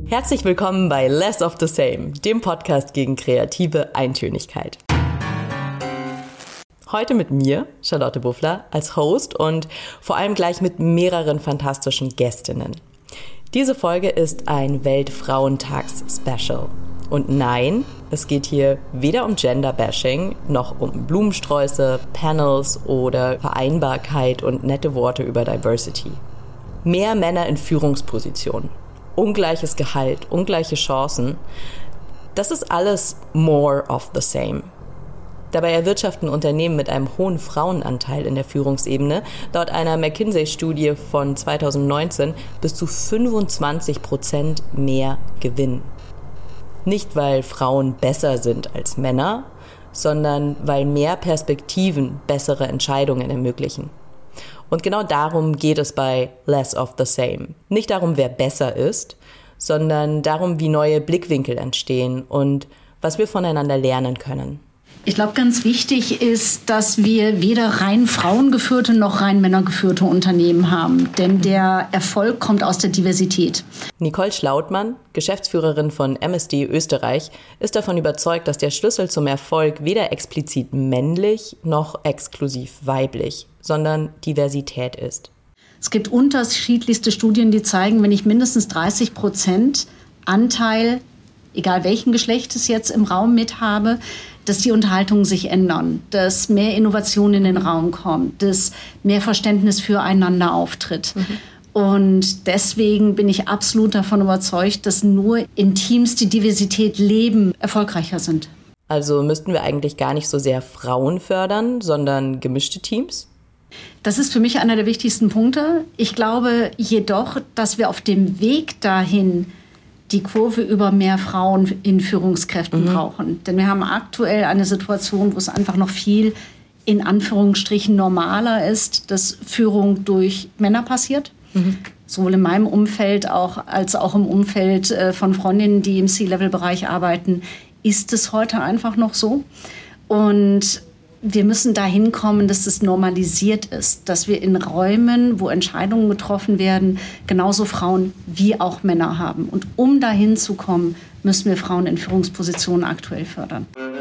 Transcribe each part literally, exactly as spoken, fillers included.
Herzlich willkommen bei Less of the Same, dem Podcast gegen kreative Eintönigkeit. Heute mit mir, Charlotte Buffler, als Host und vor allem gleich mit mehreren fantastischen Gästinnen. Diese Folge ist ein Weltfrauentags-Special. Und nein, es geht hier weder um Gender-Bashing, noch um Blumensträuße, Panels oder Vereinbarkeit und nette Worte über Diversity. Mehr Männer in Führungspositionen, ungleiches Gehalt, ungleiche Chancen, das ist alles more of the same. Dabei erwirtschaften Unternehmen mit einem hohen Frauenanteil in der Führungsebene laut einer McKinsey-Studie von zweitausendneunzehn bis zu fünfundzwanzig Prozent mehr Gewinn. Nicht, weil Frauen besser sind als Männer, sondern weil mehr Perspektiven bessere Entscheidungen ermöglichen. Und genau darum geht es bei Less of the Same. Nicht darum, wer besser ist, sondern darum, wie neue Blickwinkel entstehen und was wir voneinander lernen können. Ich glaube, ganz wichtig ist, dass wir weder rein frauengeführte noch rein männergeführte Unternehmen haben. Denn der Erfolg kommt aus der Diversität. Nicole Schlautmann, Geschäftsführerin von M S D Österreich, ist davon überzeugt, dass der Schlüssel zum Erfolg weder explizit männlich noch exklusiv weiblich, sondern Diversität ist. Es gibt unterschiedlichste Studien, die zeigen, wenn ich mindestens dreißig Prozent Anteil, egal welchen Geschlechtes jetzt im Raum mit habe, dass die Unterhaltungen sich ändern, dass mehr Innovation in den Raum kommt, dass mehr Verständnis füreinander auftritt. Mhm. Und deswegen bin ich absolut davon überzeugt, dass nur in Teams, die Diversität leben, erfolgreicher sind. Also müssten wir eigentlich gar nicht so sehr Frauen fördern, sondern gemischte Teams? Das ist für mich einer der wichtigsten Punkte. Ich glaube jedoch, dass wir auf dem Weg dahin die Kurve über mehr Frauen in Führungskräften mhm. brauchen. Denn wir haben aktuell eine Situation, wo es einfach noch viel in Anführungsstrichen normaler ist, dass Führung durch Männer passiert. Mhm. Sowohl in meinem Umfeld auch, als auch im Umfeld äh, von Freundinnen, die im C-Level-Bereich arbeiten, ist es heute einfach noch so. Und wir müssen dahin kommen, dass es normalisiert ist, dass wir in Räumen, wo Entscheidungen getroffen werden, genauso Frauen wie auch Männer haben. Und um dahin zu kommen, müssen wir Frauen in Führungspositionen aktuell fördern.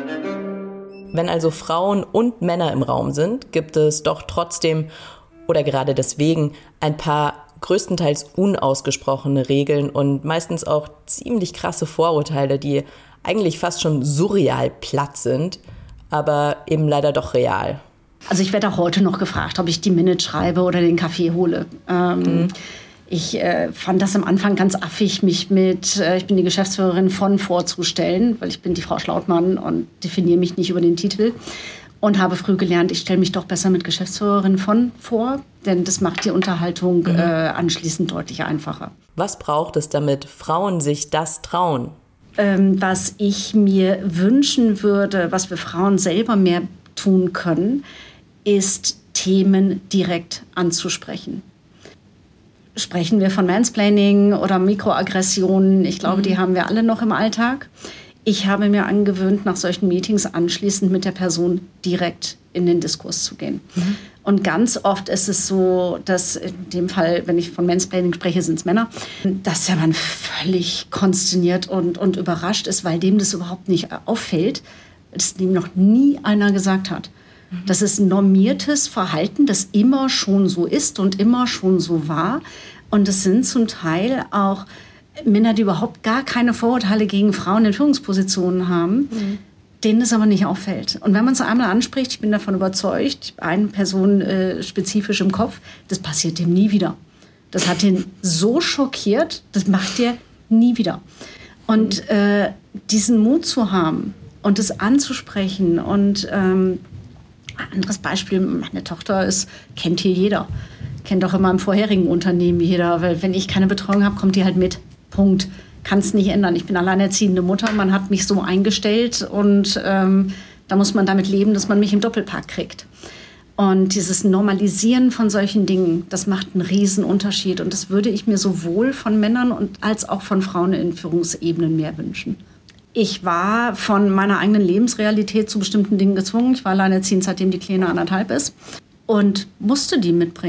Wenn also Frauen und Männer im Raum sind, gibt es doch trotzdem oder gerade deswegen ein paar größtenteils unausgesprochene Regeln und meistens auch ziemlich krasse Vorurteile, die eigentlich fast schon surreal platt sind, aber eben leider doch real. Also ich werde auch heute noch gefragt, ob ich die Minute schreibe oder den Kaffee hole. Ähm, mhm. Ich äh, fand das am Anfang ganz affig, mich mit, äh, ich bin die Geschäftsführerin von vorzustellen, weil ich bin die Frau Schlautmann und definiere mich nicht über den Titel. Und habe früh gelernt, ich stelle mich doch besser mit Geschäftsführerin von vor, denn das macht die Unterhaltung mhm. äh, anschließend deutlich einfacher. Was braucht es, damit Frauen sich das trauen? Ähm, was ich mir wünschen würde, was wir Frauen selber mehr tun können, ist Themen direkt anzusprechen. Sprechen wir von Mansplaining oder Mikroaggressionen? Ich glaube, mhm. die haben wir alle noch im Alltag. Ich habe mir angewöhnt, nach solchen Meetings anschließend mit der Person direkt in den Diskurs zu gehen. Mhm. Und ganz oft ist es so, dass in dem Fall, wenn ich von Mansplaining spreche, sind es Männer, dass der Mann völlig konsterniert und, und überrascht ist, weil dem das überhaupt nicht auffällt, dass dem noch nie einer gesagt hat. Mhm. Das ist ein normiertes Verhalten, das immer schon so ist und immer schon so war. Und es sind zum Teil auch Männer, die überhaupt gar keine Vorurteile gegen Frauen in Führungspositionen haben, mhm. denen es aber nicht auffällt. Und wenn man es einmal anspricht, ich bin davon überzeugt, eine Person äh, spezifisch im Kopf, das passiert dem nie wieder. Das hat ihn so schockiert, das macht er nie wieder. Und äh, diesen Mut zu haben und es anzusprechen und ähm, ein anderes Beispiel, meine Tochter ist, kennt hier jeder. Kennt auch in meinem vorherigen Unternehmen jeder, weil wenn ich keine Betreuung habe, kommt die halt mit. Punkt. Kann es nicht ändern. Ich bin alleinerziehende Mutter, man hat mich so eingestellt und ähm, da muss man damit leben, dass man mich im Doppelpack kriegt. Und dieses Normalisieren von solchen Dingen, das macht einen riesen Unterschied und das würde ich mir sowohl von Männern und als auch von Frauen in Führungsebenen mehr wünschen. Ich war von meiner eigenen Lebensrealität zu bestimmten Dingen gezwungen. Ich war alleinerziehend, seitdem die Kleine anderthalb ist und musste die mitbringen.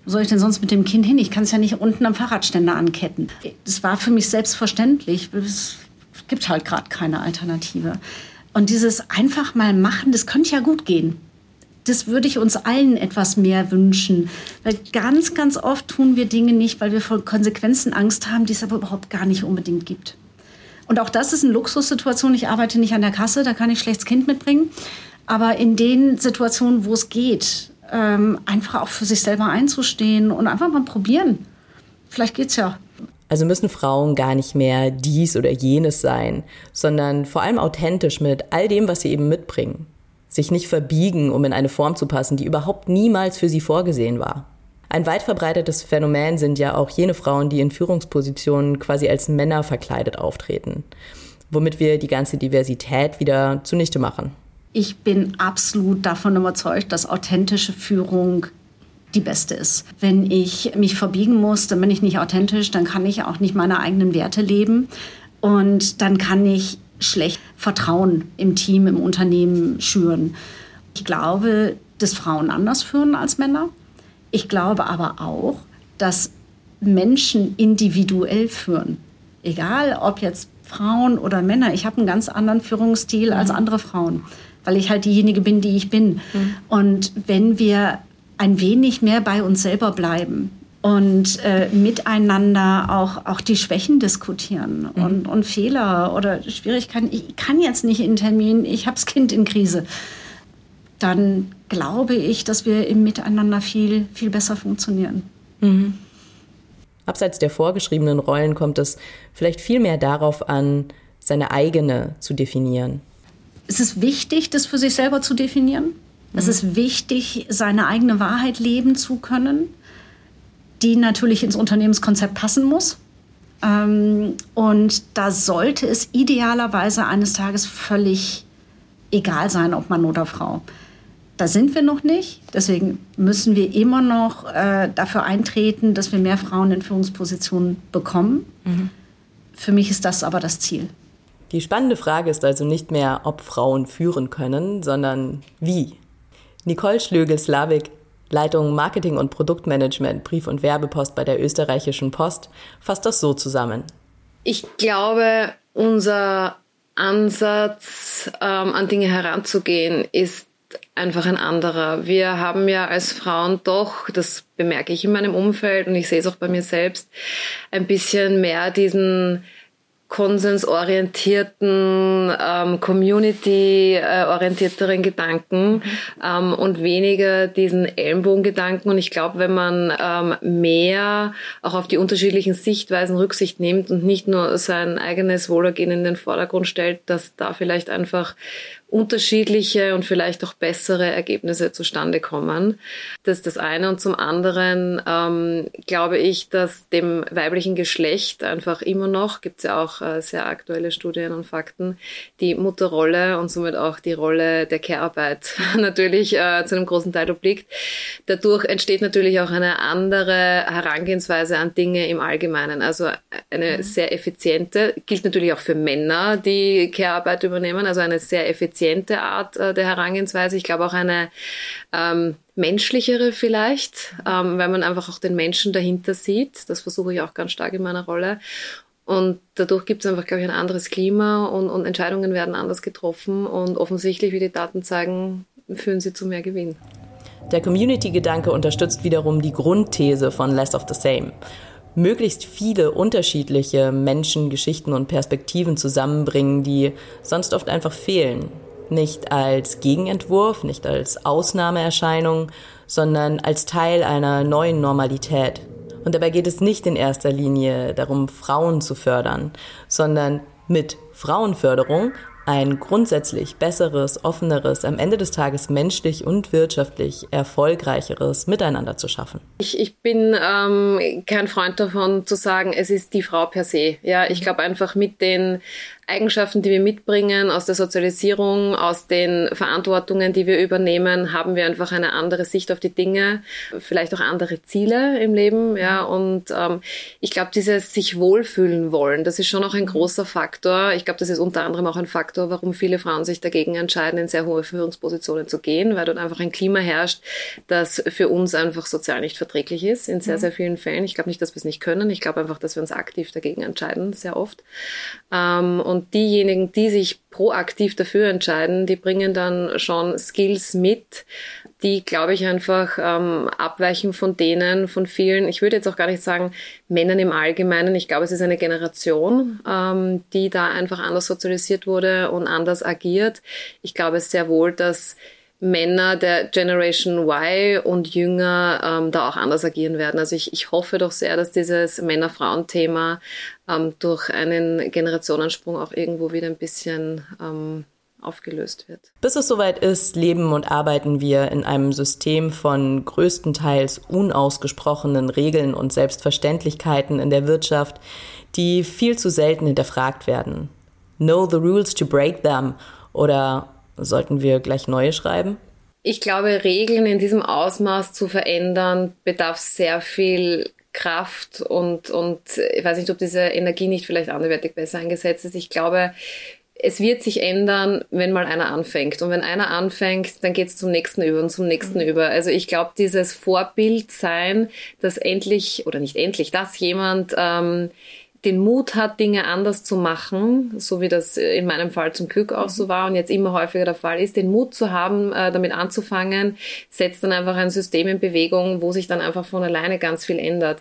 Wo soll ich denn sonst mit dem Kind hin? Ich kann es ja nicht unten am Fahrradständer anketten. Das war für mich selbstverständlich. Es gibt halt gerade keine Alternative. Und dieses einfach mal machen, das könnte ja gut gehen. Das würde ich uns allen etwas mehr wünschen. Weil ganz, ganz oft tun wir Dinge nicht, weil wir vor Konsequenzen Angst haben, die es aber überhaupt gar nicht unbedingt gibt. Und auch das ist eine Luxussituation. Ich arbeite nicht an der Kasse, da kann ich schlecht das Kind mitbringen. Aber in den Situationen, wo es geht, ähm, einfach auch für sich selber einzustehen und einfach mal probieren. Vielleicht geht's ja. Also müssen Frauen gar nicht mehr dies oder jenes sein, sondern vor allem authentisch mit all dem, was sie eben mitbringen. Sich nicht verbiegen, um in eine Form zu passen, die überhaupt niemals für sie vorgesehen war. Ein weit verbreitetes Phänomen sind ja auch jene Frauen, die in Führungspositionen quasi als Männer verkleidet auftreten, womit wir die ganze Diversität wieder zunichte machen. Ich bin absolut davon überzeugt, dass authentische Führung die beste ist. Wenn ich mich verbiegen muss, dann bin ich nicht authentisch, dann kann ich auch nicht meine eigenen Werte leben und dann kann ich schlecht Vertrauen im Team, im Unternehmen schüren. Ich glaube, dass Frauen anders führen als Männer. Ich glaube aber auch, dass Menschen individuell führen. Egal, ob jetzt Frauen oder Männer. Ich habe einen ganz anderen Führungsstil mhm. als andere Frauen, weil ich halt diejenige bin, die ich bin. Mhm. Und wenn wir ein wenig mehr bei uns selber bleiben und äh, miteinander auch, auch die Schwächen diskutieren mhm. und, und Fehler oder Schwierigkeiten. Ich kann jetzt nicht in einen Termin, ich habe das Kind in Krise. Dann glaube ich, dass wir im Miteinander viel, viel besser funktionieren. Mhm. Abseits der vorgeschriebenen Rollen kommt es vielleicht viel mehr darauf an, seine eigene zu definieren. Es ist wichtig, das für sich selber zu definieren. Mhm. Es ist wichtig, seine eigene Wahrheit leben zu können, die natürlich ins Unternehmenskonzept passen muss. Und da sollte es idealerweise eines Tages völlig egal sein, ob Mann oder Frau. Da sind wir noch nicht. Deswegen müssen wir immer noch äh, dafür eintreten, dass wir mehr Frauen in Führungspositionen bekommen. Mhm. Für mich ist das aber das Ziel. Die spannende Frage ist also nicht mehr, ob Frauen führen können, sondern wie. Nicole Schlögel-Slavik, Leitung Marketing und Produktmanagement, Brief- und Werbepost bei der Österreichischen Post, fasst das so zusammen. Ich glaube, unser Ansatz, ähm, an Dinge heranzugehen, ist einfach ein anderer. Wir haben ja als Frauen doch, das bemerke ich in meinem Umfeld und ich sehe es auch bei mir selbst, ein bisschen mehr diesen konsensorientierten, ähm, community-orientierteren Gedanken ähm, und weniger diesen Ellenbogengedanken. Und ich glaube, wenn man ähm, mehr auch auf die unterschiedlichen Sichtweisen Rücksicht nimmt und nicht nur sein eigenes Wohlergehen in den Vordergrund stellt, dass da vielleicht einfach unterschiedliche und vielleicht auch bessere Ergebnisse zustande kommen. Das ist das eine. Und zum anderen ähm, glaube ich, dass dem weiblichen Geschlecht einfach immer noch, gibt es ja auch äh, sehr aktuelle Studien und Fakten, die Mutterrolle und somit auch die Rolle der Care-Arbeit natürlich äh, zu einem großen Teil obliegt. Dadurch entsteht natürlich auch eine andere Herangehensweise an Dinge im Allgemeinen. Also eine mhm. sehr effiziente, gilt natürlich auch für Männer, die Care-Arbeit übernehmen, also eine sehr effiziente Art äh, der Herangehensweise. Ich glaube auch eine ähm, menschlichere vielleicht, ähm, weil man einfach auch den Menschen dahinter sieht. Das versuche ich auch ganz stark in meiner Rolle. Und dadurch gibt es einfach, glaube ich, ein anderes Klima und, und Entscheidungen werden anders getroffen. Und offensichtlich, wie die Daten zeigen, führen sie zu mehr Gewinn. Der Community-Gedanke unterstützt wiederum die Grundthese von Less of the Same. Möglichst viele unterschiedliche Menschen, Geschichten und Perspektiven zusammenbringen, die sonst oft einfach fehlen. Nicht als Gegenentwurf, nicht als Ausnahmeerscheinung, sondern als Teil einer neuen Normalität. Und dabei geht es nicht in erster Linie darum, Frauen zu fördern, sondern mit Frauenförderung ein grundsätzlich besseres, offeneres, am Ende des Tages menschlich und wirtschaftlich erfolgreicheres Miteinander zu schaffen. Ich, ich bin ähm, kein Freund davon zu sagen, es ist die Frau per se. Ja, ich glaube einfach mit den Eigenschaften, die wir mitbringen, aus der Sozialisierung, aus den Verantwortungen, die wir übernehmen, haben wir einfach eine andere Sicht auf die Dinge, vielleicht auch andere Ziele im Leben, ja, und ähm, ich glaube, dieses sich wohlfühlen wollen, das ist schon auch ein großer Faktor. Ich glaube, das ist unter anderem auch ein Faktor, warum viele Frauen sich dagegen entscheiden, in sehr hohe Führungspositionen zu gehen, weil dort einfach ein Klima herrscht, das für uns einfach sozial nicht verträglich ist, in sehr, sehr vielen Fällen. Ich glaube nicht, dass wir es nicht können. Ich glaube einfach, dass wir uns aktiv dagegen entscheiden, sehr oft. Ähm, und diejenigen, die sich proaktiv dafür entscheiden, die bringen dann schon Skills mit, die, glaube ich, einfach ähm, abweichen von denen, von vielen, ich würde jetzt auch gar nicht sagen Männern im Allgemeinen. Ich glaube, es ist eine Generation, ähm, die da einfach anders sozialisiert wurde und anders agiert. Ich glaube sehr wohl, dass Männer der Generation Y und Jünger ähm, da auch anders agieren werden. Also ich, ich hoffe doch sehr, dass dieses Männer-Frauen-Thema ähm, durch einen Generationensprung auch irgendwo wieder ein bisschen ähm, aufgelöst wird. Bis es soweit ist, leben und arbeiten wir in einem System von größtenteils unausgesprochenen Regeln und Selbstverständlichkeiten in der Wirtschaft, die viel zu selten hinterfragt werden. Know the rules to break them oder sollten wir gleich neue schreiben? Ich glaube, Regeln in diesem Ausmaß zu verändern, bedarf sehr viel Kraft und, und ich weiß nicht, ob diese Energie nicht vielleicht anderweitig besser eingesetzt ist. Ich glaube, es wird sich ändern, wenn mal einer anfängt. Und wenn einer anfängt, dann geht es zum nächsten über und zum nächsten mhm. über. Also ich glaube, dieses Vorbild sein, dass endlich, oder nicht endlich, dass jemand ähm, den Mut hat, Dinge anders zu machen, so wie das in meinem Fall zum Glück auch so war und jetzt immer häufiger der Fall ist, den Mut zu haben, damit anzufangen, setzt dann einfach ein System in Bewegung, wo sich dann einfach von alleine ganz viel ändert.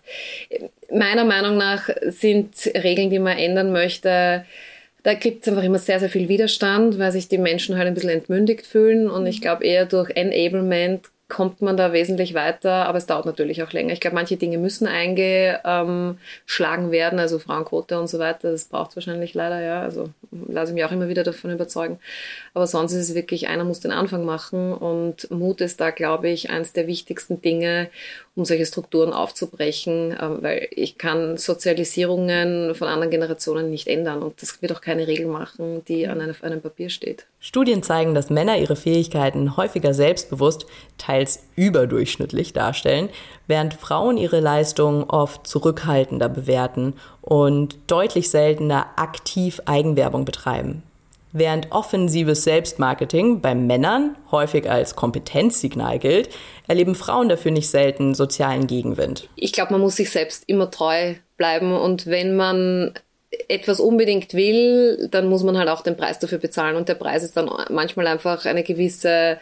Meiner Meinung nach sind Regeln, die man ändern möchte, da gibt es einfach immer sehr, sehr viel Widerstand, weil sich die Menschen halt ein bisschen entmündigt fühlen und ich glaube eher durch Enablement kommt man da wesentlich weiter, aber es dauert natürlich auch länger. Ich glaube, manche Dinge müssen eingeschlagen werden, also Frauenquote und so weiter, das braucht es wahrscheinlich leider, ja, also lasse ich mich auch immer wieder davon überzeugen. Aber sonst ist es wirklich, einer muss den Anfang machen und Mut ist da, glaube ich, eines der wichtigsten Dinge, um solche Strukturen aufzubrechen, weil ich kann Sozialisierungen von anderen Generationen nicht ändern und das wird auch keine Regel machen, die an einem, einem Papier steht. Studien zeigen, dass Männer ihre Fähigkeiten häufiger selbstbewusst, teils überdurchschnittlich darstellen, während Frauen ihre Leistungen oft zurückhaltender bewerten und deutlich seltener aktiv Eigenwerbung betreiben. Während offensives Selbstmarketing bei Männern häufig als Kompetenzsignal gilt, erleben Frauen dafür nicht selten sozialen Gegenwind. Ich glaube, man muss sich selbst immer treu bleiben und wenn man etwas unbedingt will, dann muss man halt auch den Preis dafür bezahlen und der Preis ist dann manchmal einfach eine gewisse,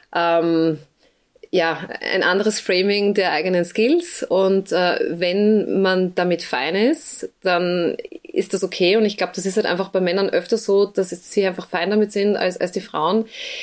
ähm, ja, ein anderes Framing der eigenen Skills und äh, wenn man damit fein ist, dann ist das okay und ich glaube, das ist halt einfach bei Männern öfter so, dass sie einfach fein damit sind als, als die Frauen.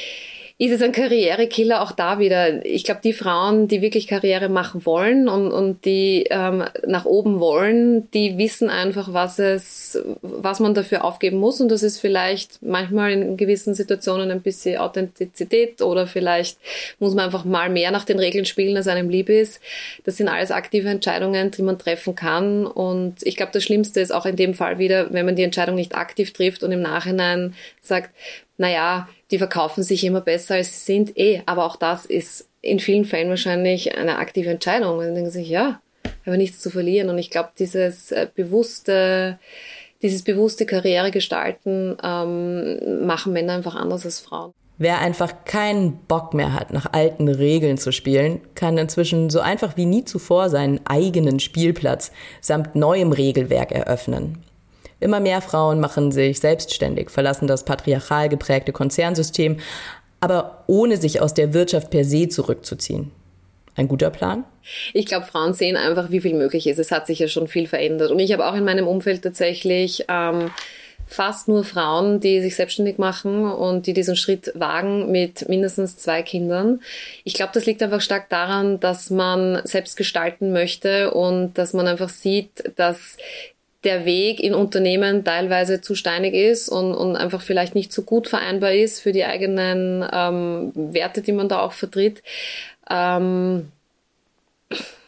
Ist es ein Karrierekiller auch da wieder? Ich glaube, die Frauen, die wirklich Karriere machen wollen und, und die ähm, nach oben wollen, die wissen einfach, was es, was man dafür aufgeben muss. Und das ist vielleicht manchmal in gewissen Situationen ein bisschen Authentizität oder vielleicht muss man einfach mal mehr nach den Regeln spielen, als einem lieb ist. Das sind alles aktive Entscheidungen, die man treffen kann. Und ich glaube, das Schlimmste ist auch in dem Fall wieder, wenn man die Entscheidung nicht aktiv trifft und im Nachhinein sagt, naja, die verkaufen sich immer besser, als sie sind. Eh, aber auch das ist in vielen Fällen wahrscheinlich eine aktive Entscheidung. Und dann denken sich, ja, ich habe nichts zu verlieren. Und ich glaube, dieses äh, bewusste, dieses bewusste Karrieregestalten ähm, machen Männer einfach anders als Frauen. Wer einfach keinen Bock mehr hat, nach alten Regeln zu spielen, kann inzwischen so einfach wie nie zuvor seinen eigenen Spielplatz samt neuem Regelwerk eröffnen. Immer mehr Frauen machen sich selbstständig, verlassen das patriarchal geprägte Konzernsystem, aber ohne sich aus der Wirtschaft per se zurückzuziehen. Ein guter Plan? Ich glaube, Frauen sehen einfach, wie viel möglich ist. Es hat sich ja schon viel verändert. Und ich habe auch in meinem Umfeld tatsächlich ähm, fast nur Frauen, die sich selbstständig machen und die diesen Schritt wagen mit mindestens zwei Kindern. Ich glaube, das liegt einfach stark daran, dass man selbst gestalten möchte und dass man einfach sieht, dass der Weg in Unternehmen teilweise zu steinig ist und, und einfach vielleicht nicht so gut vereinbar ist für die eigenen ähm, Werte, die man da auch vertritt. Ähm,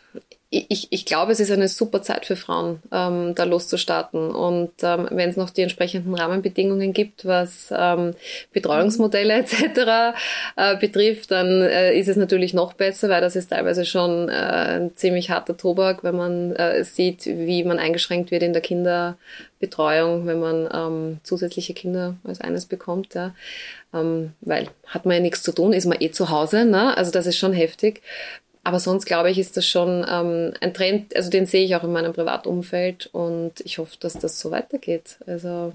Ich, ich glaube, es ist eine super Zeit für Frauen, ähm, da loszustarten. Und ähm, wenn es noch die entsprechenden Rahmenbedingungen gibt, was ähm, Betreuungsmodelle et cetera äh, betrifft, dann äh, ist es natürlich noch besser, weil das ist teilweise schon äh, ein ziemlich harter Tobak, wenn man äh, sieht, wie man eingeschränkt wird in der Kinderbetreuung, wenn man ähm, zusätzliche Kinder als eines bekommt. Ja. Ähm, weil hat man ja nichts zu tun, ist man eh zu Hause. Ne? Also das ist schon heftig. Aber sonst, glaube ich, ist das schon ähm, ein Trend, also den sehe ich auch in meinem Privatumfeld und ich hoffe, dass das so weitergeht. Also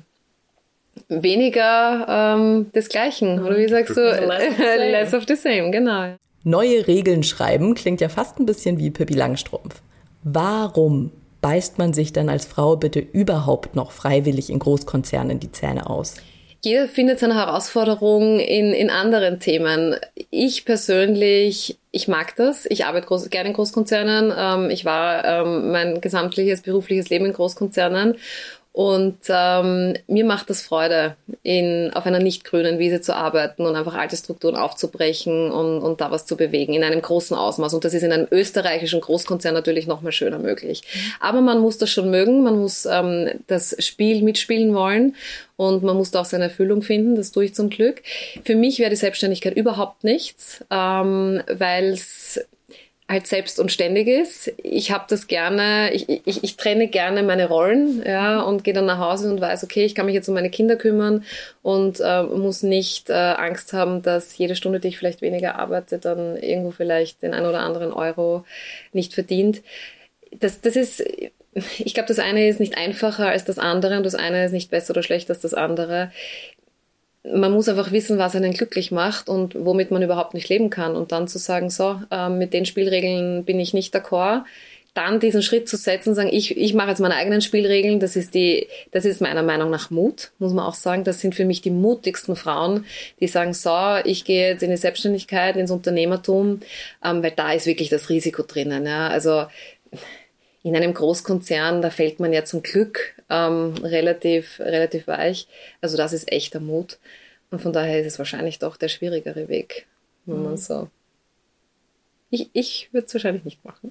weniger ähm, des Gleichen, oder wie sagst du? Less of the same, Less of the same, genau. Neue Regeln schreiben klingt ja fast ein bisschen wie Pippi Langstrumpf. Warum beißt man sich dann als Frau bitte überhaupt noch freiwillig in Großkonzernen die Zähne aus? Jeder findet seine Herausforderung in, in anderen Themen. Ich persönlich, ich mag das. Ich arbeite groß, gerne in Großkonzernen. Ähm, ich war ähm, mein gesamtliches berufliches Leben in Großkonzernen. Und ähm, mir macht das Freude, in, auf einer nicht grünen Wiese zu arbeiten und einfach alte Strukturen aufzubrechen und, und da was zu bewegen in einem großen Ausmaß. Und das ist in einem österreichischen Großkonzern natürlich noch mal schöner möglich. Aber man muss das schon mögen, man muss ähm, das Spiel mitspielen wollen und man muss da auch seine Erfüllung finden. Das tue ich zum Glück. Für mich wäre die Selbstständigkeit überhaupt nichts, ähm, weil es halt selbst und ständig ist. Ich habe das gerne, ich, ich, ich trenne gerne meine Rollen, ja, und gehe dann nach Hause und weiß, okay, ich kann mich jetzt um meine Kinder kümmern und äh, muss nicht äh, Angst haben, dass jede Stunde, die ich vielleicht weniger arbeite, dann irgendwo vielleicht den einen oder anderen Euro nicht verdient. Das, das ist, ich glaube, das eine ist nicht einfacher als das andere und das eine ist nicht besser oder schlechter als das andere. Man muss einfach wissen, was einen glücklich macht und womit man überhaupt nicht leben kann. Und dann zu sagen, so, äh, mit den Spielregeln bin ich nicht d'accord. Dann diesen Schritt zu setzen, sagen, ich, ich mache jetzt meine eigenen Spielregeln. Das ist die, das ist meiner Meinung nach Mut, muss man auch sagen. Das sind für mich die mutigsten Frauen, die sagen, so, ich gehe jetzt in die Selbstständigkeit, ins Unternehmertum, ähm, weil da ist wirklich das Risiko drinnen. Ja. Also in einem Großkonzern, da fällt man ja zum Glück ähm, relativ, relativ weich. Also das ist echter Mut. Und von daher ist es wahrscheinlich doch der schwierigere Weg, wenn man so. Ich, ich würde es wahrscheinlich nicht machen.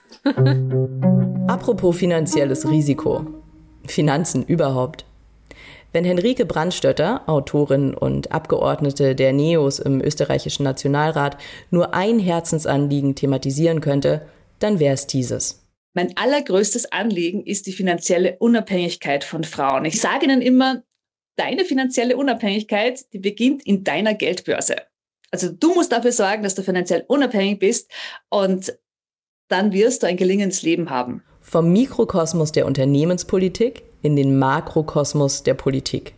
Apropos finanzielles Risiko. Finanzen überhaupt. Wenn Henrike Brandstötter, Autorin und Abgeordnete der NEOS im österreichischen Nationalrat, nur ein Herzensanliegen thematisieren könnte, dann wäre es dieses. Mein allergrößtes Anliegen ist die finanzielle Unabhängigkeit von Frauen. Ich sage ihnen immer, deine finanzielle Unabhängigkeit, die beginnt in deiner Geldbörse. Also du musst dafür sorgen, dass du finanziell unabhängig bist und dann wirst du ein gelingendes Leben haben. Vom Mikrokosmos der Unternehmenspolitik in den Makrokosmos der Politik.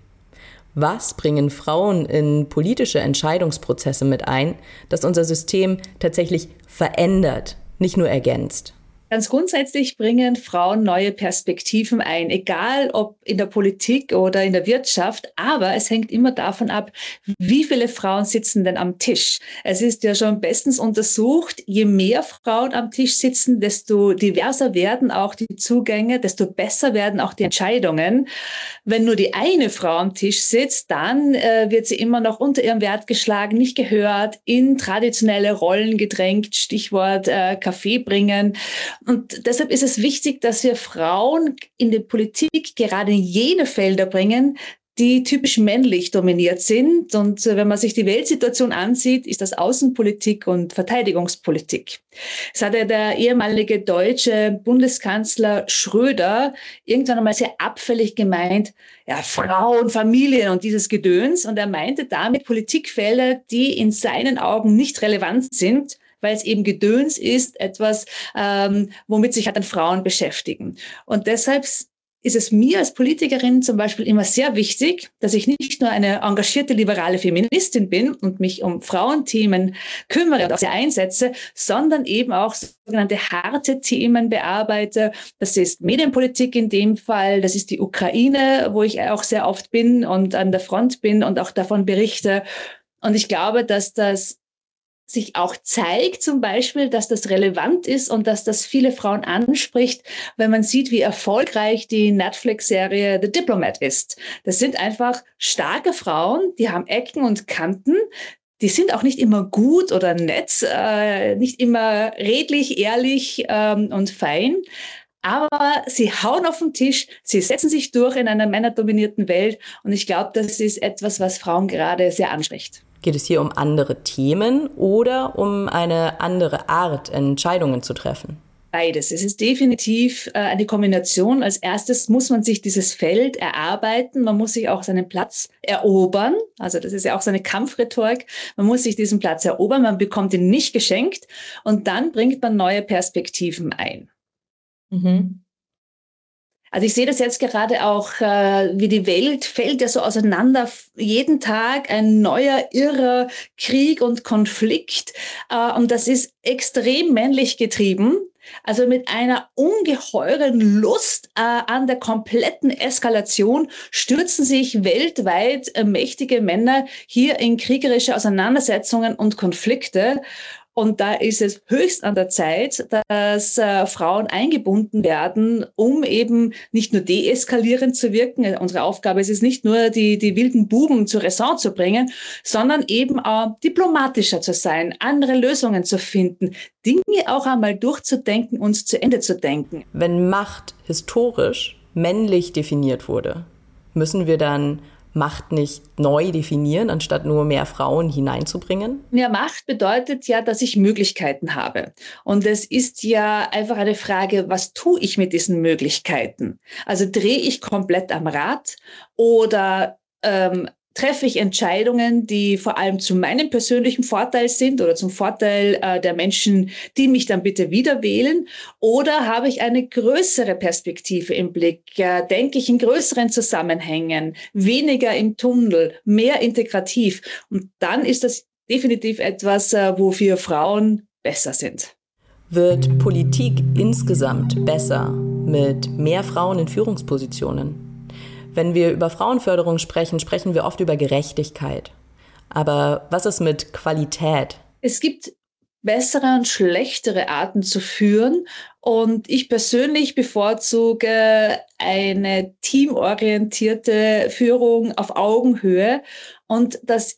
Was bringen Frauen in politische Entscheidungsprozesse mit ein, das unser System tatsächlich verändert, nicht nur ergänzt? Ganz grundsätzlich bringen Frauen neue Perspektiven ein, egal ob in der Politik oder in der Wirtschaft, aber es hängt immer davon ab, wie viele Frauen sitzen denn am Tisch. Es ist ja schon bestens untersucht, je mehr Frauen am Tisch sitzen, desto diverser werden auch die Zugänge, desto besser werden auch die Entscheidungen. Wenn nur die eine Frau am Tisch sitzt, dann äh, wird sie immer noch unter ihrem Wert geschlagen, nicht gehört, in traditionelle Rollen gedrängt, Stichwort äh, Kaffee bringen. Und deshalb ist es wichtig, dass wir Frauen in die Politik gerade in jene Felder bringen, die typisch männlich dominiert sind. Und wenn man sich die Weltsituation ansieht, ist das Außenpolitik und Verteidigungspolitik. Es hat ja der ehemalige deutsche Bundeskanzler Schröder irgendwann einmal sehr abfällig gemeint, ja, Frauen, Familien und dieses Gedöns. Und er meinte damit Politikfelder, die in seinen Augen nicht relevant sind, weil es eben Gedöns ist, etwas, ähm, womit sich halt dann Frauen beschäftigen. Und deshalb ist es mir als Politikerin zum Beispiel immer sehr wichtig, dass ich nicht nur eine engagierte liberale Feministin bin und mich um Frauenthemen kümmere und auch sehr einsetze, sondern eben auch sogenannte harte Themen bearbeite. Das ist Medienpolitik in dem Fall, das ist die Ukraine, wo ich auch sehr oft bin und an der Front bin und auch davon berichte. Und ich glaube, dass das sich auch zeigt zum Beispiel, dass das relevant ist und dass das viele Frauen anspricht, wenn man sieht, wie erfolgreich die Netflix-Serie The Diplomat ist. Das sind einfach starke Frauen, die haben Ecken und Kanten, die sind auch nicht immer gut oder nett, äh, nicht immer redlich, ehrlich ähm, und fein. Aber sie hauen auf den Tisch, sie setzen sich durch in einer männerdominierten Welt. Und ich glaube, das ist etwas, was Frauen gerade sehr anspricht. Geht es hier um andere Themen oder um eine andere Art, Entscheidungen zu treffen? Beides. Es ist definitiv äh, eine Kombination. Als erstes muss man sich dieses Feld erarbeiten. Man muss sich auch seinen Platz erobern. Also das ist ja auch so eine Kampfrhetorik. Man muss sich diesen Platz erobern. Man bekommt ihn nicht geschenkt. Und dann bringt man neue Perspektiven ein. Mhm. Also ich sehe das jetzt gerade auch, äh, wie die Welt fällt ja so auseinander. Jeden Tag ein neuer, irrer Krieg und Konflikt. Äh, und das ist extrem männlich getrieben. Also mit einer ungeheuren Lust äh, an der kompletten Eskalation stürzen sich weltweit äh, mächtige Männer hier in kriegerische Auseinandersetzungen und Konflikte. Und da ist es höchst an der Zeit, dass äh, Frauen eingebunden werden, um eben nicht nur deeskalierend zu wirken. Unsere Aufgabe ist es nicht nur, die, die wilden Buben zur Raison zu bringen, sondern eben auch diplomatischer zu sein, andere Lösungen zu finden, Dinge auch einmal durchzudenken und zu Ende zu denken. Wenn Macht historisch männlich definiert wurde, müssen wir dann Macht nicht neu definieren, anstatt nur mehr Frauen hineinzubringen? Ja, Macht bedeutet ja, dass ich Möglichkeiten habe. Und es ist ja einfach eine Frage, was tue ich mit diesen Möglichkeiten? Also drehe ich komplett am Rad oder ähm, treffe ich Entscheidungen, die vor allem zu meinem persönlichen Vorteil sind oder zum Vorteil äh, der Menschen, die mich dann bitte wieder wählen? Oder habe ich eine größere Perspektive im Blick? Äh, denke ich in größeren Zusammenhängen, weniger im Tunnel, mehr integrativ? Und dann ist das definitiv etwas, äh, wofür Frauen besser sind. Wird Politik insgesamt besser mit mehr Frauen in Führungspositionen? Wenn wir über Frauenförderung sprechen, sprechen wir oft über Gerechtigkeit. Aber was ist mit Qualität? Es gibt bessere und schlechtere Arten zu führen. Und ich persönlich bevorzuge eine teamorientierte Führung auf Augenhöhe. Und das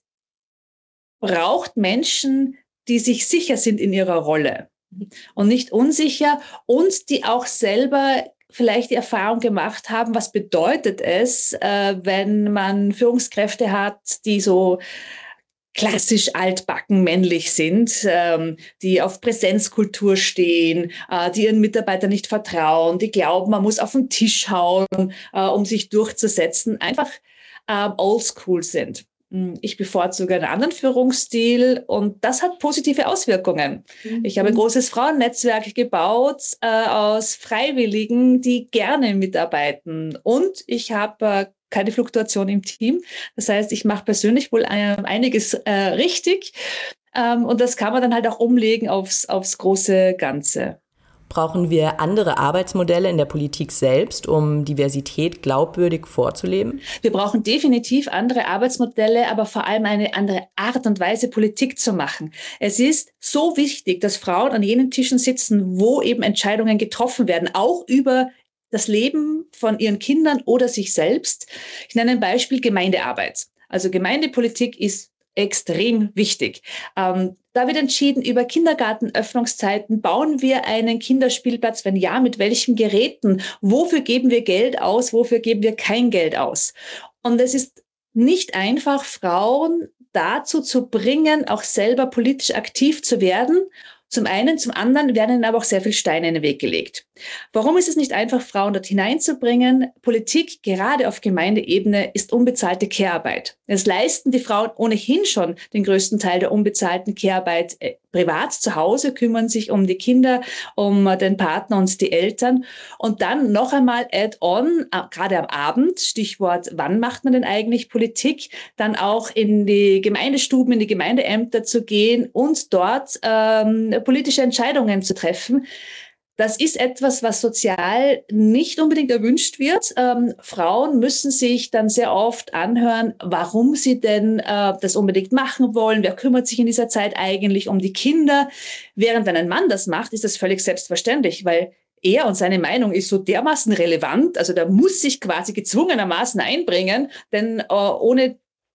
braucht Menschen, die sich sicher sind in ihrer Rolle und nicht unsicher und die auch selber vielleicht die Erfahrung gemacht haben, was bedeutet es, äh, wenn man Führungskräfte hat, die so klassisch altbacken männlich sind, ähm, die auf Präsenzkultur stehen, äh, die ihren Mitarbeitern nicht vertrauen, die glauben, man muss auf den Tisch hauen, äh, um sich durchzusetzen, einfach äh, oldschool sind. Ich bevorzuge einen anderen Führungsstil und das hat positive Auswirkungen. Mhm. Ich habe ein großes Frauennetzwerk gebaut äh, aus Freiwilligen, die gerne mitarbeiten und ich habe äh, keine Fluktuation im Team. Das heißt, ich mache persönlich wohl äh, einiges äh, richtig ähm, und das kann man dann halt auch umlegen aufs, aufs große Ganze. Brauchen wir andere Arbeitsmodelle in der Politik selbst, um Diversität glaubwürdig vorzuleben? Wir brauchen definitiv andere Arbeitsmodelle, aber vor allem eine andere Art und Weise, Politik zu machen. Es ist so wichtig, dass Frauen an jenen Tischen sitzen, wo eben Entscheidungen getroffen werden, auch über das Leben von ihren Kindern oder sich selbst. Ich nenne ein Beispiel: Gemeindearbeit. Also Gemeindepolitik ist extrem wichtig. Ähm, da wird entschieden über Kindergartenöffnungszeiten. Bauen wir einen Kinderspielplatz? Wenn ja, mit welchen Geräten? Wofür geben wir Geld aus? Wofür geben wir kein Geld aus? Und es ist nicht einfach, Frauen dazu zu bringen, auch selber politisch aktiv zu werden. Zum einen, zum anderen werden ihnen aber auch sehr viele Steine in den Weg gelegt. Warum ist es nicht einfach, Frauen dort hineinzubringen? Politik, gerade auf Gemeindeebene, ist unbezahlte Care-Arbeit. Es leisten die Frauen ohnehin schon den größten Teil der unbezahlten Care-Arbeit äh, privat zu Hause, kümmern sich um die Kinder, um äh, den Partner und die Eltern. Und dann noch einmal add-on, äh, gerade am Abend, Stichwort, wann macht man denn eigentlich Politik? Dann auch in die Gemeindestuben, in die Gemeindeämter zu gehen und dort ähm, politische Entscheidungen zu treffen. Das ist etwas, was sozial nicht unbedingt erwünscht wird. Ähm, Frauen müssen sich dann sehr oft anhören, warum sie denn äh, das unbedingt machen wollen. Wer kümmert sich in dieser Zeit eigentlich um die Kinder? Während wenn ein Mann das macht, ist das völlig selbstverständlich, weil er und seine Meinung ist so dermaßen relevant. Also der muss sich quasi gezwungenermaßen einbringen, denn äh, ohne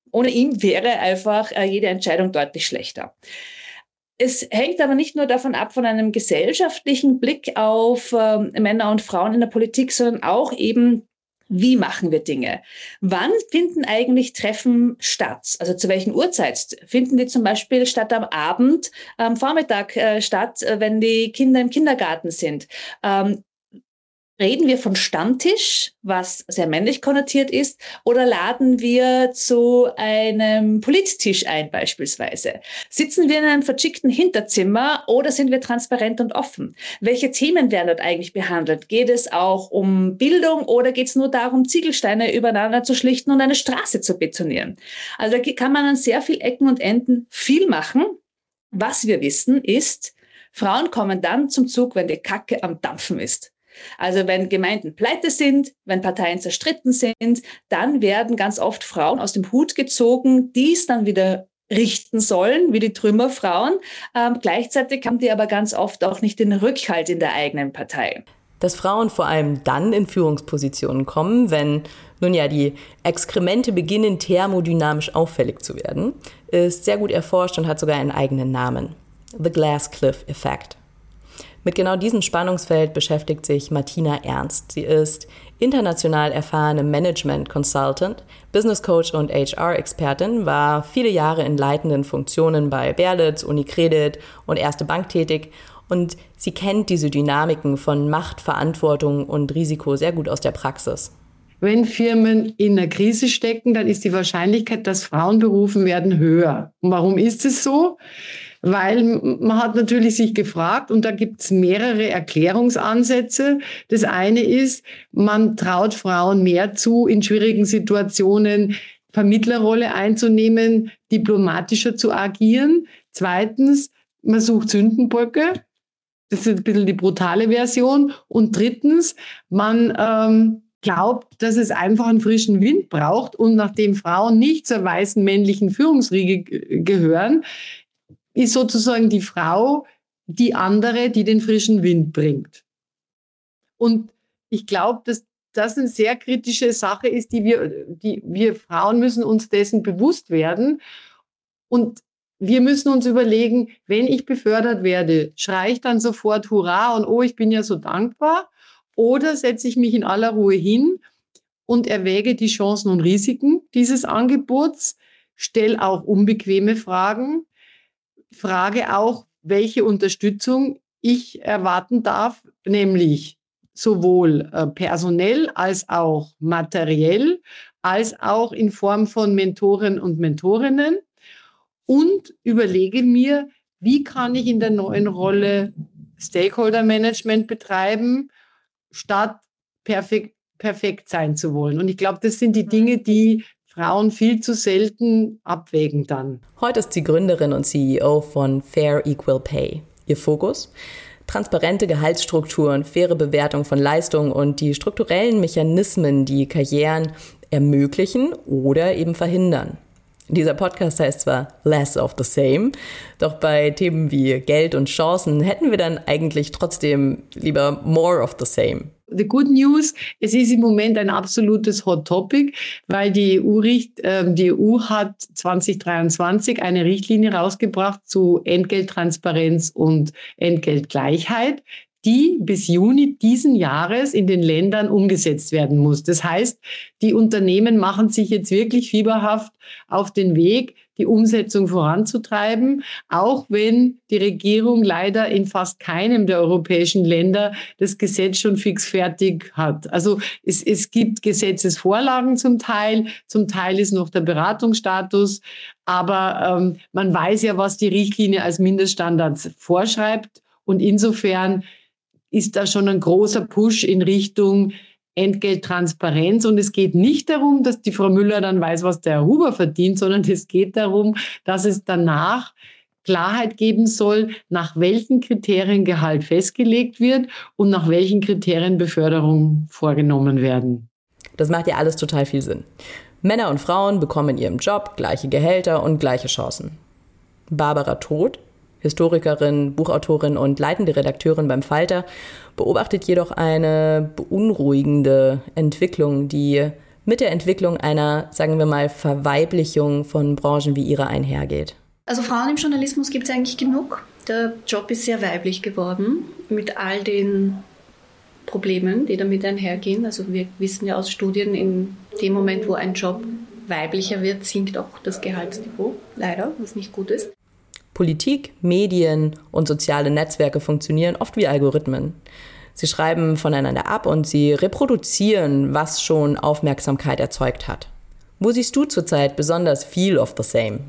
Ohne ihn wäre einfach äh, jede Entscheidung deutlich schlechter. Es hängt aber nicht nur davon ab, von einem gesellschaftlichen Blick auf äh, Männer und Frauen in der Politik, sondern auch eben, wie machen wir Dinge? Wann finden eigentlich Treffen statt? Also zu welchen Uhrzeit? Finden die zum Beispiel statt am Abend, am Vormittag äh, statt, äh, wenn die Kinder im Kindergarten sind? Ähm, Reden wir von Stammtisch, was sehr männlich konnotiert ist, oder laden wir zu einem Polittisch ein beispielsweise? Sitzen wir in einem verchickten Hinterzimmer oder sind wir transparent und offen? Welche Themen werden dort eigentlich behandelt? Geht es auch um Bildung oder geht es nur darum, Ziegelsteine übereinander zu schlichten und eine Straße zu betonieren? Also da kann man an sehr vielen Ecken und Enden viel machen. Was wir wissen ist, Frauen kommen dann zum Zug, wenn die Kacke am Dampfen ist. Also wenn Gemeinden pleite sind, wenn Parteien zerstritten sind, dann werden ganz oft Frauen aus dem Hut gezogen, die es dann wieder richten sollen, wie die Trümmerfrauen. Ähm, gleichzeitig haben die aber ganz oft auch nicht den Rückhalt in der eigenen Partei. Dass Frauen vor allem dann in Führungspositionen kommen, wenn nun ja die Exkremente beginnen thermodynamisch auffällig zu werden, ist sehr gut erforscht und hat sogar einen eigenen Namen. The Glass-Cliff-Effekt. Mit genau diesem Spannungsfeld beschäftigt sich Martina Ernst. Sie ist international erfahrene Management-Consultant, Business Coach und H R-Expertin, war viele Jahre in leitenden Funktionen bei Berlitz, Unicredit und Erste Bank tätig und sie kennt diese Dynamiken von Macht, Verantwortung und Risiko sehr gut aus der Praxis. Wenn Firmen in einer Krise stecken, dann ist die Wahrscheinlichkeit, dass Frauen berufen werden, höher. Und warum ist es so? Weil man hat natürlich sich gefragt, und da gibt es mehrere Erklärungsansätze. Das eine ist, man traut Frauen mehr zu, in schwierigen Situationen Vermittlerrolle einzunehmen, diplomatischer zu agieren. Zweitens, man sucht Sündenböcke. Das ist ein bisschen die brutale Version. Und drittens, man ähm, glaubt, dass es einfach einen frischen Wind braucht. Und nachdem Frauen nicht zur weißen männlichen Führungsriege g- gehören, ist sozusagen die Frau die andere, die den frischen Wind bringt. Und ich glaube, dass das eine sehr kritische Sache ist, die wir, die wir Frauen müssen uns dessen bewusst werden. Und wir müssen uns überlegen, wenn ich befördert werde, schreie ich dann sofort Hurra und oh, ich bin ja so dankbar? Oder setze ich mich in aller Ruhe hin und erwäge die Chancen und Risiken dieses Angebots, stelle auch unbequeme Fragen, frage auch, welche Unterstützung ich erwarten darf, nämlich sowohl äh, personell als auch materiell, als auch in Form von Mentoren und Mentorinnen und überlege mir, wie kann ich in der neuen Rolle Stakeholder Management betreiben, statt perfekt, perfekt sein zu wollen. Und ich glaube, das sind die Dinge, die Frauen viel zu selten abwägen dann. Heute ist sie Gründerin und C E O von Fair Equal Pay. Ihr Fokus? Transparente Gehaltsstrukturen, faire Bewertung von Leistungen und die strukturellen Mechanismen, die Karrieren ermöglichen oder eben verhindern. Dieser Podcast heißt zwar Less of the Same, doch bei Themen wie Geld und Chancen hätten wir dann eigentlich trotzdem lieber More of the Same. The good news, es ist im Moment ein absolutes Hot Topic, weil die E U, richt, äh, die E U hat zwanzig dreiundzwanzig eine Richtlinie rausgebracht zu Entgelttransparenz und Entgeltgleichheit, die bis Juni diesen Jahres in den Ländern umgesetzt werden muss. Das heißt, die Unternehmen machen sich jetzt wirklich fieberhaft auf den Weg, die Umsetzung voranzutreiben, auch wenn die Regierung leider in fast keinem der europäischen Länder das Gesetz schon fix fertig hat. Also es, es gibt Gesetzesvorlagen zum Teil, zum Teil ist noch der Beratungsstatus, aber ähm, man weiß ja, was die Richtlinie als Mindeststandards vorschreibt und insofern ist da schon ein großer Push in Richtung Entgelttransparenz. Und es geht nicht darum, dass die Frau Müller dann weiß, was der Herr Huber verdient, sondern es geht darum, dass es danach Klarheit geben soll, nach welchen Kriterien Gehalt festgelegt wird und nach welchen Kriterien Beförderungen vorgenommen werden. Das macht ja alles total viel Sinn. Männer und Frauen bekommen in ihrem Job gleiche Gehälter und gleiche Chancen. Barbara Todt, Historikerin, Buchautorin und leitende Redakteurin beim Falter, beobachtet jedoch eine beunruhigende Entwicklung, die mit der Entwicklung einer, sagen wir mal, Verweiblichung von Branchen wie ihrer einhergeht? Also Frauen im Journalismus gibt es eigentlich genug. Der Job ist sehr weiblich geworden mit all den Problemen, die damit einhergehen. Also wir wissen ja aus Studien, in dem Moment, wo ein Job weiblicher wird, sinkt auch das Gehaltsniveau, leider, was nicht gut ist. Politik, Medien und soziale Netzwerke funktionieren oft wie Algorithmen. Sie schreiben voneinander ab und sie reproduzieren, was schon Aufmerksamkeit erzeugt hat. Wo siehst du zurzeit besonders viel of the same?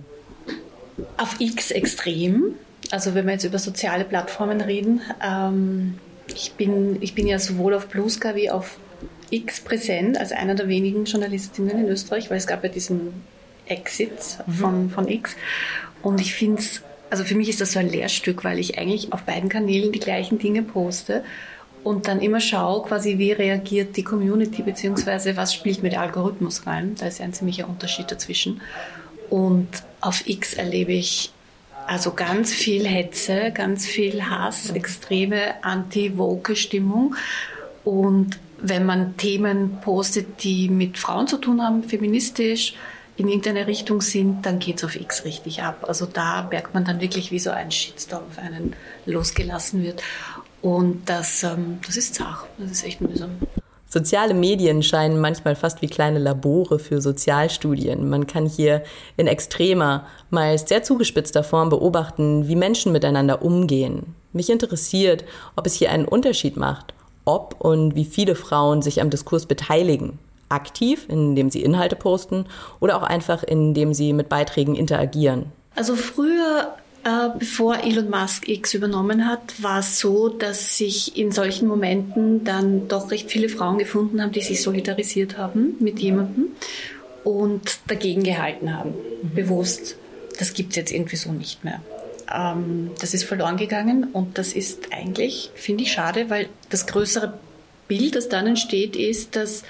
Auf X extrem. Also wenn wir jetzt über soziale Plattformen reden, ähm, ich bin, ich bin ja sowohl auf Blue Sky wie auf X präsent, als einer der wenigen Journalistinnen in Österreich, weil es gab ja diesen Exit von, von X. Und ich finde es, also für mich ist das so ein Lehrstück, weil ich eigentlich auf beiden Kanälen die gleichen Dinge poste und dann immer schaue, quasi wie reagiert die Community, beziehungsweise was spielt mit der Algorithmus rein. Da ist ja ein ziemlicher Unterschied dazwischen. Und auf X erlebe ich also ganz viel Hetze, ganz viel Hass, extreme anti-woke-Stimmung. Und wenn man Themen postet, die mit Frauen zu tun haben, feministisch, in irgendeine Richtung sind, dann geht es auf X richtig ab. Also da merkt man dann wirklich, wie so ein Shitstorm auf einen losgelassen wird. Und das, ähm, das ist zart, das ist echt mühsam. Soziale Medien scheinen manchmal fast wie kleine Labore für Sozialstudien. Man kann hier in extremer, meist sehr zugespitzter Form beobachten, wie Menschen miteinander umgehen. Mich interessiert, ob es hier einen Unterschied macht, ob und wie viele Frauen sich am Diskurs beteiligen. Aktiv, indem sie Inhalte posten, oder auch einfach, indem sie mit Beiträgen interagieren. Also früher, äh, bevor Elon Musk X übernommen hat, war es so, dass sich in solchen Momenten dann doch recht viele Frauen gefunden haben, die sich solidarisiert haben mit jemandem und dagegen gehalten haben. Mhm. Bewusst, das gibt es jetzt irgendwie so nicht mehr. Ähm, das ist verloren gegangen und das ist eigentlich, finde ich, schade, weil das größere Bild, das dann entsteht, ist, dass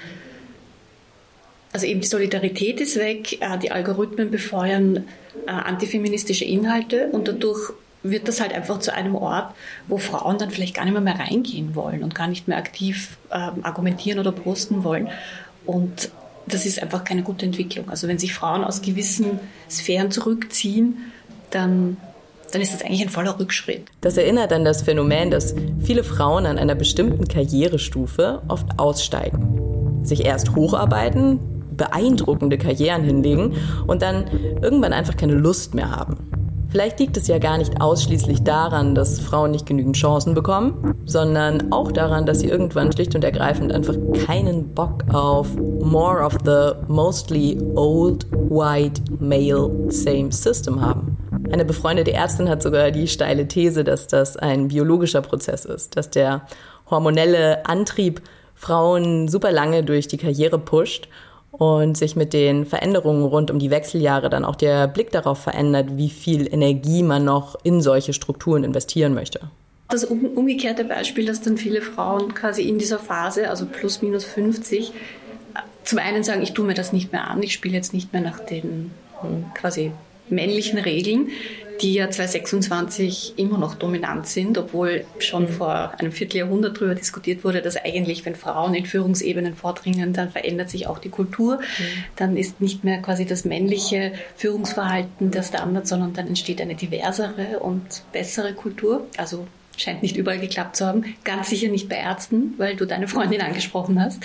also eben die Solidarität ist weg, die Algorithmen befeuern antifeministische Inhalte und dadurch wird das halt einfach zu einem Ort, wo Frauen dann vielleicht gar nicht mehr, mehr reingehen wollen und gar nicht mehr aktiv ähm, argumentieren oder posten wollen. Und das ist einfach keine gute Entwicklung. Also wenn sich Frauen aus gewissen Sphären zurückziehen, dann, dann ist das eigentlich ein voller Rückschritt. Das erinnert an das Phänomen, dass viele Frauen an einer bestimmten Karrierestufe oft aussteigen, sich erst hocharbeiten, beeindruckende Karrieren hinlegen und dann irgendwann einfach keine Lust mehr haben. Vielleicht liegt es ja gar nicht ausschließlich daran, dass Frauen nicht genügend Chancen bekommen, sondern auch daran, dass sie irgendwann schlicht und ergreifend einfach keinen Bock auf more of the mostly old, white, male, same system haben. Eine befreundete Ärztin hat sogar die steile These, dass das ein biologischer Prozess ist, dass der hormonelle Antrieb Frauen super lange durch die Karriere pusht und sich mit den Veränderungen rund um die Wechseljahre dann auch der Blick darauf verändert, wie viel Energie man noch in solche Strukturen investieren möchte. Das umgekehrte Beispiel, dass dann viele Frauen quasi in dieser Phase, also plus minus fünfzig, zum einen sagen, ich tue mir das nicht mehr an, ich spiele jetzt nicht mehr nach den quasi männlichen Regeln, die ja zweitausendsechsundzwanzig immer noch dominant sind, obwohl schon vor einem Vierteljahrhundert darüber diskutiert wurde, dass eigentlich, wenn Frauen in Führungsebenen vordringen, dann verändert sich auch die Kultur. Mhm. Dann ist nicht mehr quasi das männliche Führungsverhalten der Standard, sondern dann entsteht eine diversere und bessere Kultur. Also scheint nicht überall geklappt zu haben. Ganz sicher nicht bei Ärzten, weil du deine Freundin angesprochen hast.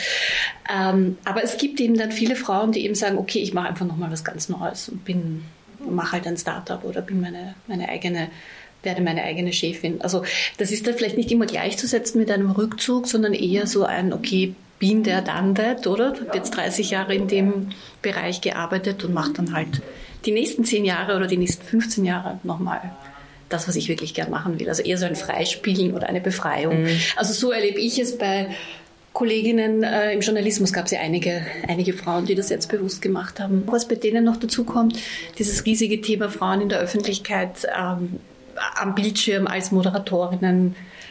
Ähm, aber es gibt eben dann viele Frauen, die eben sagen, okay, ich mache einfach nochmal was ganz Neues und bin mache halt ein Startup oder bin meine, meine eigene, werde meine eigene Chefin. Also das ist dann vielleicht nicht immer gleichzusetzen mit einem Rückzug, sondern eher so ein, okay, bin der, done that, oder? Ich habe jetzt dreißig Jahre in dem Bereich gearbeitet und mache dann halt die nächsten zehn Jahre oder die nächsten fünfzehn Jahre nochmal das, was ich wirklich gern machen will. Also eher so ein Freispielen oder eine Befreiung. Mhm. Also so erlebe ich es bei Kolleginnen äh, im Journalismus. Gab es ja einige, einige Frauen, die das jetzt bewusst gemacht haben. Was bei denen noch dazu kommt, dieses riesige Thema Frauen in der Öffentlichkeit, ähm, am Bildschirm als Moderatorinnen.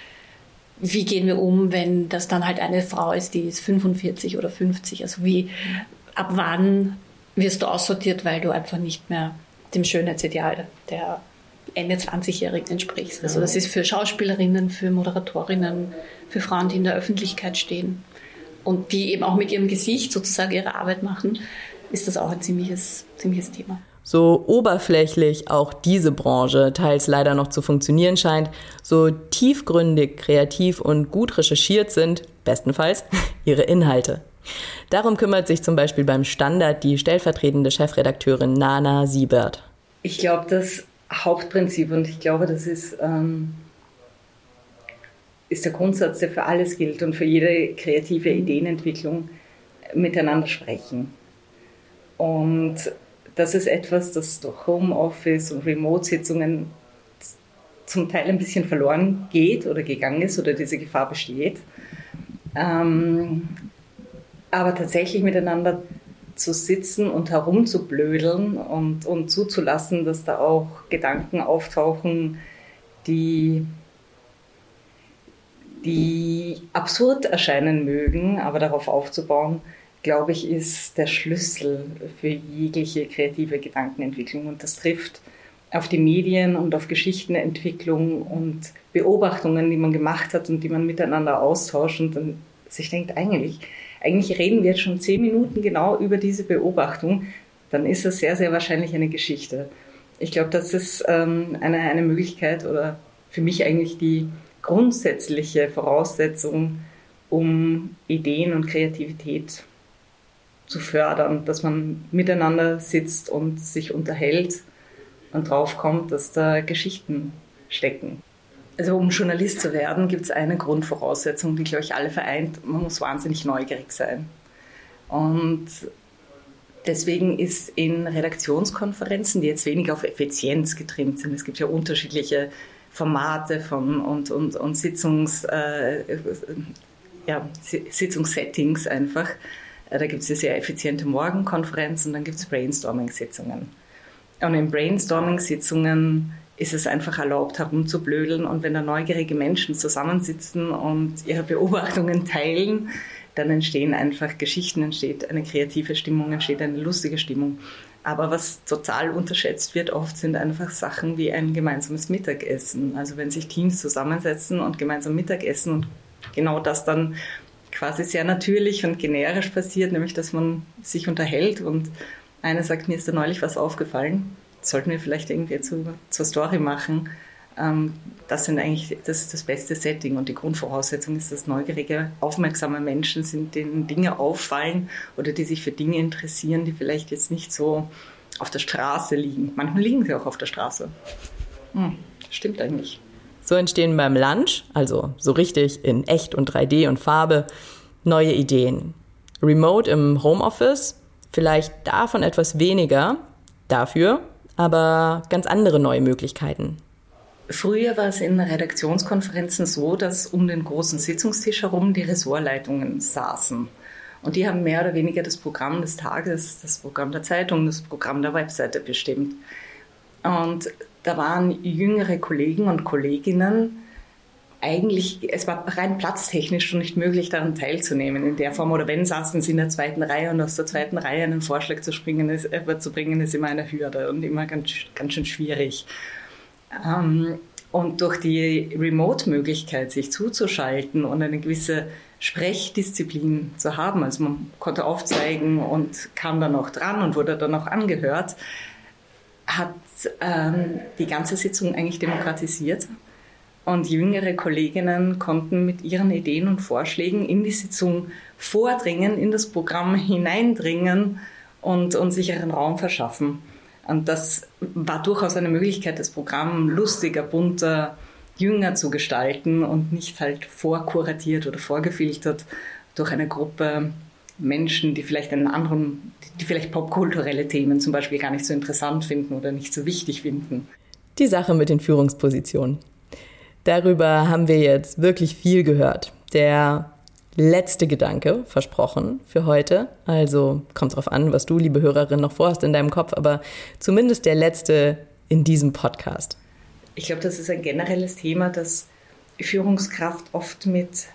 Wie gehen wir um, wenn das dann halt eine Frau ist, die ist fünfundvierzig oder fünfzig? Also wie, ab wann wirst du aussortiert, weil du einfach nicht mehr dem Schönheitsideal der Ende zwanzigjährigen entsprichst. Also das ist für Schauspielerinnen, für Moderatorinnen, für Frauen, die in der Öffentlichkeit stehen, und die eben auch mit ihrem Gesicht sozusagen ihre Arbeit machen, ist das auch ein ziemliches, ziemliches Thema. So oberflächlich auch diese Branche teils leider noch zu funktionieren scheint, so tiefgründig, kreativ und gut recherchiert sind, bestenfalls, ihre Inhalte. Darum kümmert sich zum Beispiel beim Standard die stellvertretende Chefredakteurin Nana Siebert. Ich glaube, das Hauptprinzip, und ich glaube, das ist, ähm, ist der Grundsatz, der für alles gilt und für jede kreative Ideenentwicklung, miteinander sprechen. Und das ist etwas, das durch Homeoffice und Remote-Sitzungen zum Teil ein bisschen verloren geht oder gegangen ist oder diese Gefahr besteht. Ähm, aber tatsächlich miteinander zu sitzen und herumzublödeln und, und zuzulassen, dass da auch Gedanken auftauchen, die, die absurd erscheinen mögen, aber darauf aufzubauen, glaube ich, ist der Schlüssel für jegliche kreative Gedankenentwicklung. Und das trifft auf die Medien und auf Geschichtenentwicklung und Beobachtungen, die man gemacht hat und die man miteinander austauscht. Und dann sich denkt, eigentlich, eigentlich reden wir jetzt schon zehn Minuten genau über diese Beobachtung, dann ist das sehr, sehr wahrscheinlich eine Geschichte. Ich glaube, das ist ähm, eine, eine Möglichkeit oder für mich eigentlich die grundsätzliche Voraussetzung, um Ideen und Kreativität zu fördern, dass man miteinander sitzt und sich unterhält und drauf kommt, dass da Geschichten stecken. Also um Journalist zu werden, gibt es eine Grundvoraussetzung, die, glaube ich, alle vereint. Man muss wahnsinnig neugierig sein. Und deswegen ist in Redaktionskonferenzen, die jetzt weniger auf Effizienz getrimmt sind, es gibt ja unterschiedliche Formate von und, und, und Sitzungs, äh, ja, Sitzungssettings einfach. Da gibt es ja sehr effiziente Morgenkonferenzen und dann gibt es Brainstorming-Sitzungen. Und in Brainstorming-Sitzungen ist es einfach erlaubt, herumzublödeln. Und wenn da neugierige Menschen zusammensitzen und ihre Beobachtungen teilen, dann entstehen einfach Geschichten, entsteht eine kreative Stimmung, entsteht eine lustige Stimmung. Aber was total unterschätzt wird oft, sind einfach Sachen wie ein gemeinsames Mittagessen. Also wenn sich Teams zusammensetzen und gemeinsam Mittagessen und genau das dann quasi sehr natürlich und generisch passiert, nämlich dass man sich unterhält und einer sagt, mir ist da neulich was aufgefallen, das sollten wir vielleicht irgendwie zu, zur Story machen. Ähm, das sind eigentlich, das ist das beste Setting und die Grundvoraussetzung ist, dass neugierige, aufmerksame Menschen sind, denen Dinge auffallen oder die sich für Dinge interessieren, die vielleicht jetzt nicht so auf der Straße liegen. Manchmal liegen sie auch auf der Straße. Hm, stimmt eigentlich. So entstehen beim Lunch, also so richtig in echt und drei D und Farbe, neue Ideen. Remote im Homeoffice, vielleicht davon etwas weniger, dafür aber ganz andere neue Möglichkeiten. Früher war es in Redaktionskonferenzen so, dass um den großen Sitzungstisch herum die Ressortleitungen saßen. Und die haben mehr oder weniger das Programm des Tages, das Programm der Zeitung, das Programm der Webseite bestimmt. Und da waren jüngere Kollegen und Kolleginnen eigentlich, es war rein platztechnisch schon nicht möglich, daran teilzunehmen in der Form. Oder wenn, saßen sie in der zweiten Reihe und aus der zweiten Reihe einen Vorschlag zu, springen, ist, äh, zu bringen, ist immer eine Hürde und immer ganz, ganz schön schwierig. Ähm, und durch die Remote-Möglichkeit, sich zuzuschalten und eine gewisse Sprechdisziplin zu haben, also man konnte aufzeigen und kam dann auch dran und wurde dann auch angehört, hat ähm, die ganze Sitzung eigentlich demokratisiert. Und jüngere Kolleginnen konnten mit ihren Ideen und Vorschlägen in die Sitzung vordringen, in das Programm hineindringen und, und sich ihren Raum verschaffen. Und das war durchaus eine Möglichkeit, das Programm lustiger, bunter, jünger zu gestalten und nicht halt vorkuratiert oder vorgefiltert durch eine Gruppe Menschen, die vielleicht einen anderen, die vielleicht popkulturelle Themen zum Beispiel gar nicht so interessant finden oder nicht so wichtig finden. Die Sache mit den Führungspositionen. Darüber haben wir jetzt wirklich viel gehört. Der letzte Gedanke, versprochen, für heute. Also kommt drauf an, was du, liebe Hörerin, noch vorhast in deinem Kopf, aber zumindest der letzte in diesem Podcast. Ich glaube, das ist ein generelles Thema, das Führungskraft oft mit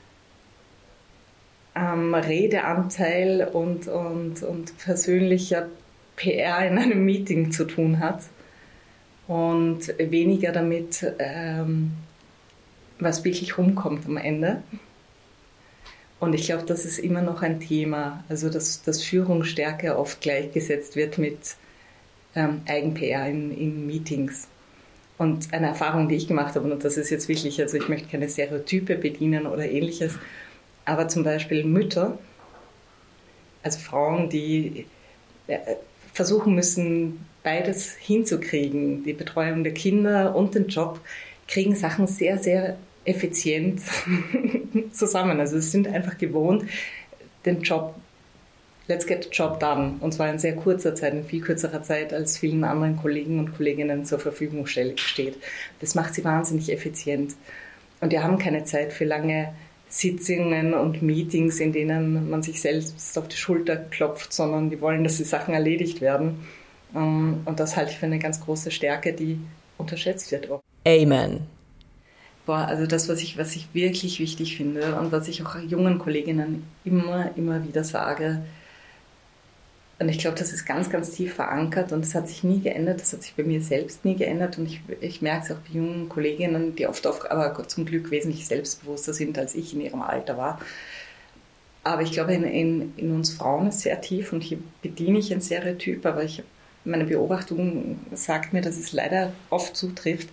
ähm, Redeanteil und, und, und persönlicher P R in einem Meeting zu tun hat und weniger damit, ähm, was wirklich rumkommt am Ende. Und ich glaube, das ist immer noch ein Thema, also dass, dass Führungsstärke oft gleichgesetzt wird mit ähm, Eigen-P R in, in Meetings. Und eine Erfahrung, die ich gemacht habe, und das ist jetzt wirklich, also ich möchte keine Stereotype bedienen oder ähnliches, aber zum Beispiel Mütter, also Frauen, die versuchen müssen, beides hinzukriegen, die Betreuung der Kinder und den Job, kriegen Sachen sehr, sehr effizient zusammen. Also es sind einfach gewohnt, den Job, let's get the job done, und zwar in sehr kurzer Zeit, in viel kürzerer Zeit, als vielen anderen Kollegen und Kolleginnen zur Verfügung steht. Das macht sie wahnsinnig effizient. Und die haben keine Zeit für lange Sitzungen und Meetings, in denen man sich selbst auf die Schulter klopft, sondern die wollen, dass die Sachen erledigt werden. Und das halte ich für eine ganz große Stärke, die unterschätzt wird. Amen. Boah, also das, was ich, was ich wirklich wichtig finde und was ich auch jungen Kolleginnen immer, immer wieder sage, und ich glaube, das ist ganz, ganz tief verankert und das hat sich nie geändert, das hat sich bei mir selbst nie geändert und ich, ich merke es auch bei jungen Kolleginnen, die oft, oft aber zum Glück wesentlich selbstbewusster sind, als ich in ihrem Alter war. Aber ich glaube, in, in, in uns Frauen ist sehr tief und hier bediene ich ein Stereotyp, aber ich, meine Beobachtung sagt mir, dass es leider oft zutrifft.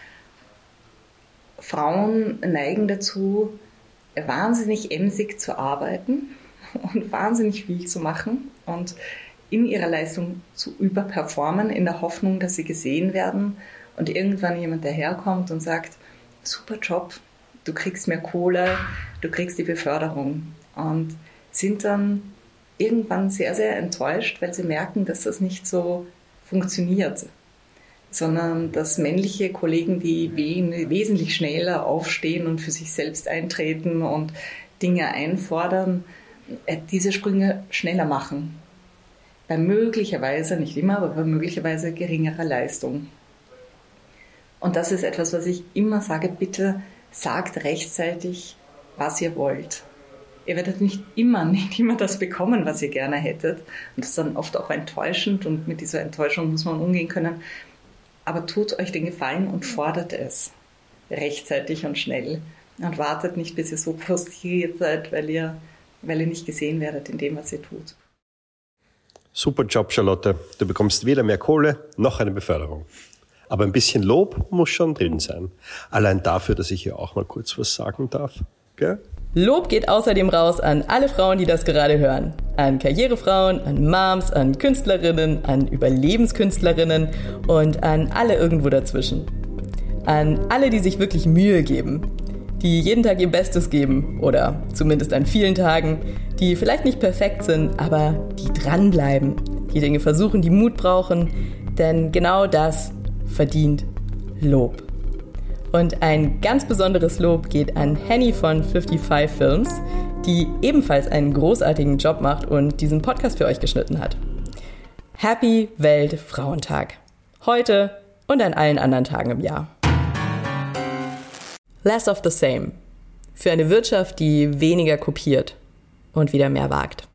Frauen neigen dazu, wahnsinnig emsig zu arbeiten und wahnsinnig viel zu machen und in ihrer Leistung zu überperformen, in der Hoffnung, dass sie gesehen werden und irgendwann jemand daherkommt und sagt, super Job, du kriegst mehr Kohle, du kriegst die Beförderung, und sind dann irgendwann sehr, sehr enttäuscht, weil sie merken, dass das nicht so funktioniert, sondern dass männliche Kollegen, die wesentlich schneller aufstehen und für sich selbst eintreten und Dinge einfordern, diese Sprünge schneller machen. Bei möglicherweise, nicht immer, aber bei möglicherweise geringerer Leistung. Und das ist etwas, was ich immer sage, bitte sagt rechtzeitig, was ihr wollt. Ihr werdet nicht immer, nicht immer das bekommen, was ihr gerne hättet. Und das ist dann oft auch enttäuschend und mit dieser Enttäuschung muss man umgehen können. Aber tut euch den Gefallen und fordert es rechtzeitig und schnell. Und wartet nicht, bis ihr so frustriert seid, weil ihr, weil ihr nicht gesehen werdet in dem, was ihr tut. Super Job, Charlotte. Du bekommst weder mehr Kohle noch eine Beförderung. Aber ein bisschen Lob muss schon drin sein. Allein dafür, dass ich hier auch mal kurz was sagen darf. Gell? Lob geht außerdem raus an alle Frauen, die das gerade hören. An Karrierefrauen, an Moms, an Künstlerinnen, an Überlebenskünstlerinnen und an alle irgendwo dazwischen. An alle, die sich wirklich Mühe geben, die jeden Tag ihr Bestes geben oder zumindest an vielen Tagen, die vielleicht nicht perfekt sind, aber die dranbleiben, die Dinge versuchen, die Mut brauchen, denn genau das verdient Lob. Und ein ganz besonderes Lob geht an Henny von fünfundfünfzig Films, die ebenfalls einen großartigen Job macht und diesen Podcast für euch geschnitten hat. Happy Weltfrauentag. Heute und an allen anderen Tagen im Jahr. Less of the same. Für eine Wirtschaft, die weniger kopiert und wieder mehr wagt.